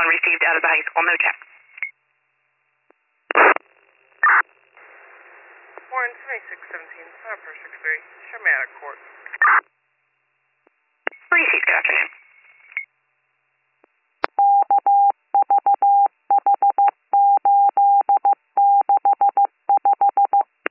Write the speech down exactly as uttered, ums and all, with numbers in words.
one received out of the high school, no check. Warren, seventy-six seventeen, five four six three, show me out of court.